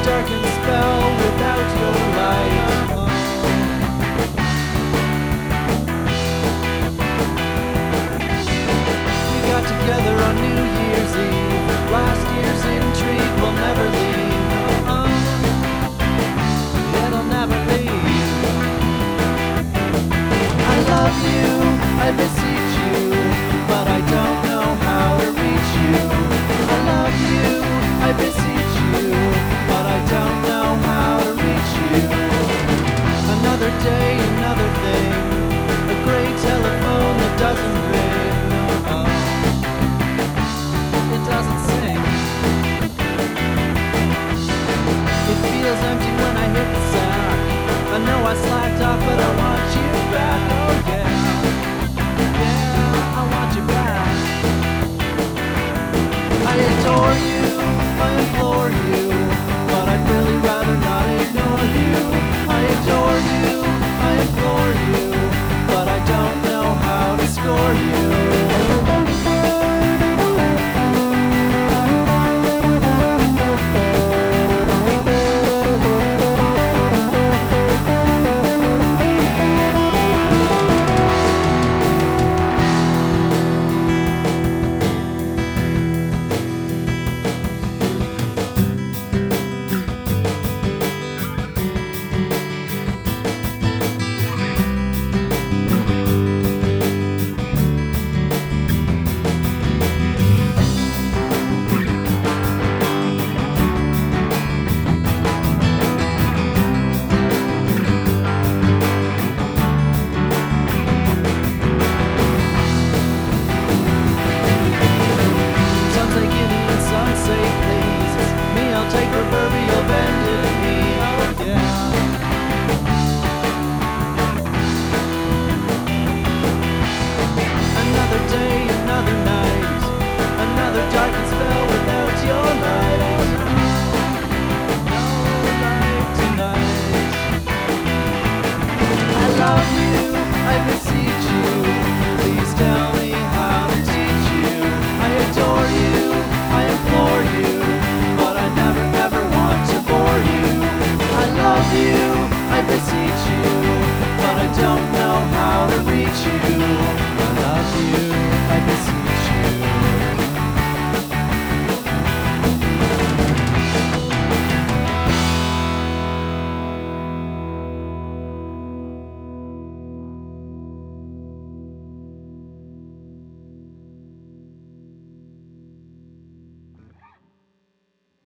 darkened spell without your light. We got together on New Year's Eve. Last year's intrigue will never leave. It'll never leave. I love you, I beseech you, but I don't know how to reach you. I love you, I beseech you, but I don't know how to reach you. Another day, another thing, a gray telephone that doesn't ring. It doesn't sing. It feels empty when I hit the sack. I know I slacked off, but I want you back. Oh yeah, yeah, I want you back. I adore you, I implore you, but I'd really rather not ignore you. I adore you, I implore you, but I don't know how to score you. Take proverbial bended knee, oh yeah. Another day, another night, another darkened spell without your light. No light tonight. I love you, I beseech you, please tell me how to teach you. I adore you, I implore you, but I never ever want to bore you. I love you, I beseech you, but I don't know how to reach you.